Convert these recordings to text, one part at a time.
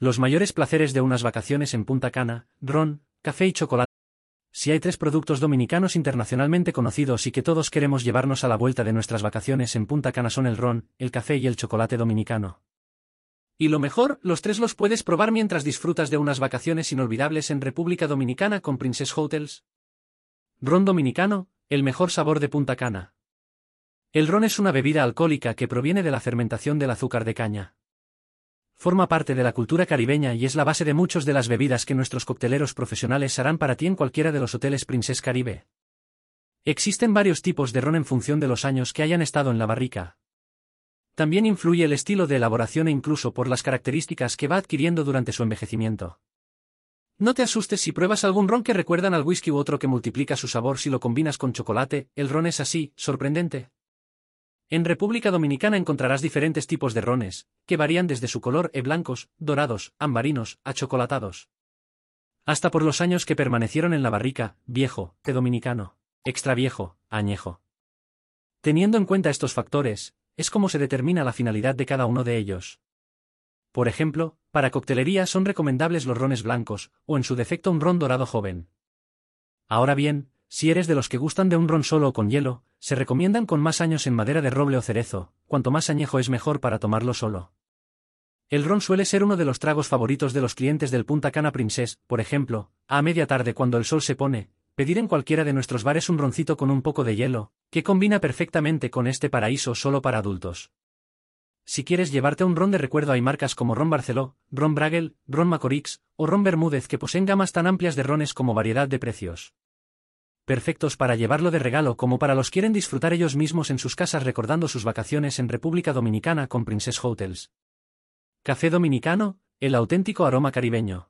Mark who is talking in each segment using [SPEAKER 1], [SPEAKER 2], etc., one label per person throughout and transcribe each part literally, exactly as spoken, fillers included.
[SPEAKER 1] Los mayores placeres de unas vacaciones en Punta Cana: ron, café y chocolate. Si hay tres productos dominicanos internacionalmente conocidos y que todos queremos llevarnos a la vuelta de nuestras vacaciones en Punta Cana, son el ron, el café y el chocolate dominicano. Y lo mejor, los tres los puedes probar mientras disfrutas de unas vacaciones inolvidables en República Dominicana con Princess Hotels. Ron dominicano, el mejor sabor de Punta Cana. El ron es una bebida alcohólica que proviene de la fermentación del azúcar de caña. Forma parte de la cultura caribeña y es la base de muchas de las bebidas que nuestros cocteleros profesionales harán para ti en cualquiera de los hoteles Princess Caribe. Existen varios tipos de ron en función de los años que hayan estado en la barrica. También influye el estilo de elaboración e incluso por las características que va adquiriendo durante su envejecimiento. No te asustes si pruebas algún ron que recuerdan al whisky u otro que multiplica su sabor si lo combinas con chocolate. El ron es así, sorprendente. En República Dominicana encontrarás diferentes tipos de rones, que varían desde su color e blancos, dorados, ambarinos, achocolatados. Hasta por los años que permanecieron en la barrica: viejo, té dominicano, extra viejo, añejo. Teniendo en cuenta estos factores, es como se determina la finalidad de cada uno de ellos. Por ejemplo, para coctelería son recomendables los rones blancos, o en su defecto un ron dorado joven. Ahora bien, si eres de los que gustan de un ron solo o con hielo, se recomiendan con más años en madera de roble o cerezo. Cuanto más añejo es mejor para tomarlo solo. El ron suele ser uno de los tragos favoritos de los clientes del Punta Cana Princess. Por ejemplo, a media tarde cuando el sol se pone, pedir en cualquiera de nuestros bares un roncito con un poco de hielo, que combina perfectamente con este paraíso solo para adultos. Si quieres llevarte un ron de recuerdo, hay marcas como Ron Barceló, Ron Bragel, Ron Macorix o Ron Bermúdez que poseen gamas tan amplias de rones como variedad de precios. Perfectos para llevarlo de regalo como para los que quieren disfrutar ellos mismos en sus casas recordando sus vacaciones en República Dominicana con Princess Hotels. Café dominicano, el auténtico aroma caribeño.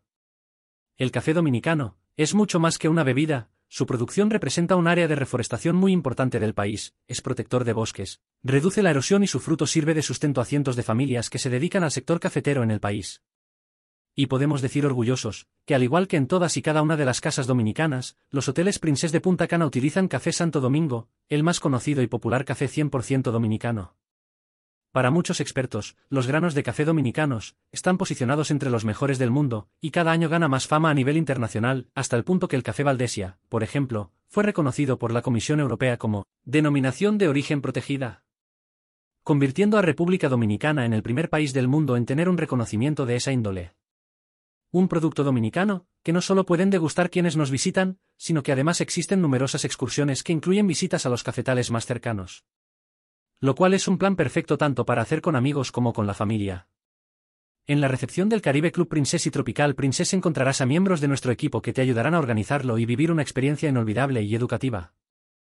[SPEAKER 1] El café dominicano es mucho más que una bebida. Su producción representa un área de reforestación muy importante del país, es protector de bosques, reduce la erosión y su fruto sirve de sustento a cientos de familias que se dedican al sector cafetero en el país. Y podemos decir orgullosos, que al igual que en todas y cada una de las casas dominicanas, los hoteles Princess de Punta Cana utilizan Café Santo Domingo, el más conocido y popular café cien por ciento dominicano. Para muchos expertos, los granos de café dominicanos están posicionados entre los mejores del mundo, y cada año gana más fama a nivel internacional, hasta el punto que el café Valdesia, por ejemplo, fue reconocido por la Comisión Europea como denominación de origen protegida, convirtiendo a República Dominicana en el primer país del mundo en tener un reconocimiento de esa índole. Un producto dominicano, que no solo pueden degustar quienes nos visitan, sino que además existen numerosas excursiones que incluyen visitas a los cafetales más cercanos. Lo cual es un plan perfecto tanto para hacer con amigos como con la familia. En la recepción del Caribe Club Princess y Tropical Princess encontrarás a miembros de nuestro equipo que te ayudarán a organizarlo y vivir una experiencia inolvidable y educativa.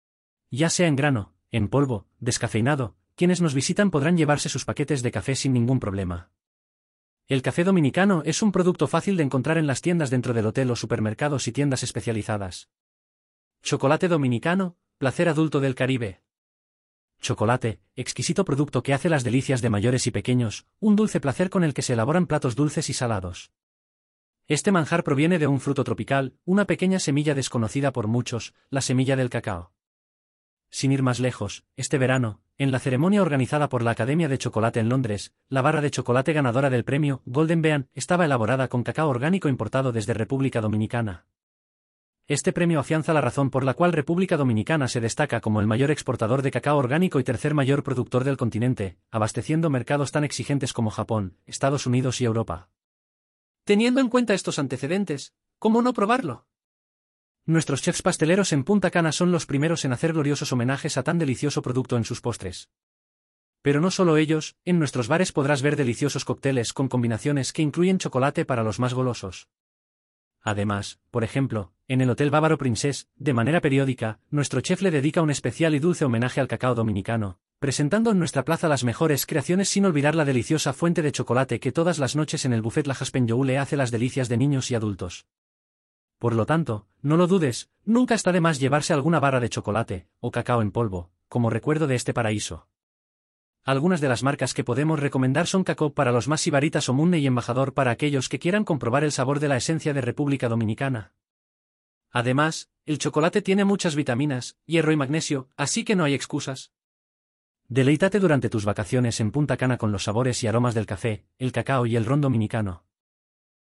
[SPEAKER 1] Ya sea en grano, en polvo, descafeinado, quienes nos visitan podrán llevarse sus paquetes de café sin ningún problema. El café dominicano es un producto fácil de encontrar en las tiendas dentro del hotel o supermercados y tiendas especializadas. Chocolate dominicano, placer adulto del Caribe. Chocolate, exquisito producto que hace las delicias de mayores y pequeños, un dulce placer con el que se elaboran platos dulces y salados. Este manjar proviene de un fruto tropical, una pequeña semilla desconocida por muchos, la semilla del cacao. Sin ir más lejos, este verano, en la ceremonia organizada por la Academia de Chocolate en Londres, la barra de chocolate ganadora del premio Golden Bean estaba elaborada con cacao orgánico importado desde República Dominicana. Este premio afianza la razón por la cual República Dominicana se destaca como el mayor exportador de cacao orgánico y tercer mayor productor del continente, abasteciendo mercados tan exigentes como Japón, Estados Unidos y Europa. Teniendo en cuenta estos antecedentes, ¿cómo no probarlo? Nuestros chefs pasteleros en Punta Cana son los primeros en hacer gloriosos homenajes a tan delicioso producto en sus postres. Pero no solo ellos, en nuestros bares podrás ver deliciosos cócteles con combinaciones que incluyen chocolate para los más golosos. Además, por ejemplo, en el Hotel Bávaro Princess, de manera periódica, nuestro chef le dedica un especial y dulce homenaje al cacao dominicano, presentando en nuestra plaza las mejores creaciones sin olvidar la deliciosa fuente de chocolate que todas las noches en el buffet La Jaspen le hace las delicias de niños y adultos. Por lo tanto, no lo dudes, nunca está de más llevarse alguna barra de chocolate, o cacao en polvo, como recuerdo de este paraíso. Algunas de las marcas que podemos recomendar son Cacao para los más sibaritas o Munne y Embajador para aquellos que quieran comprobar el sabor de la esencia de República Dominicana. Además, el chocolate tiene muchas vitaminas, hierro y magnesio, así que no hay excusas. Deleítate durante tus vacaciones en Punta Cana con los sabores y aromas del café, el cacao y el ron dominicano.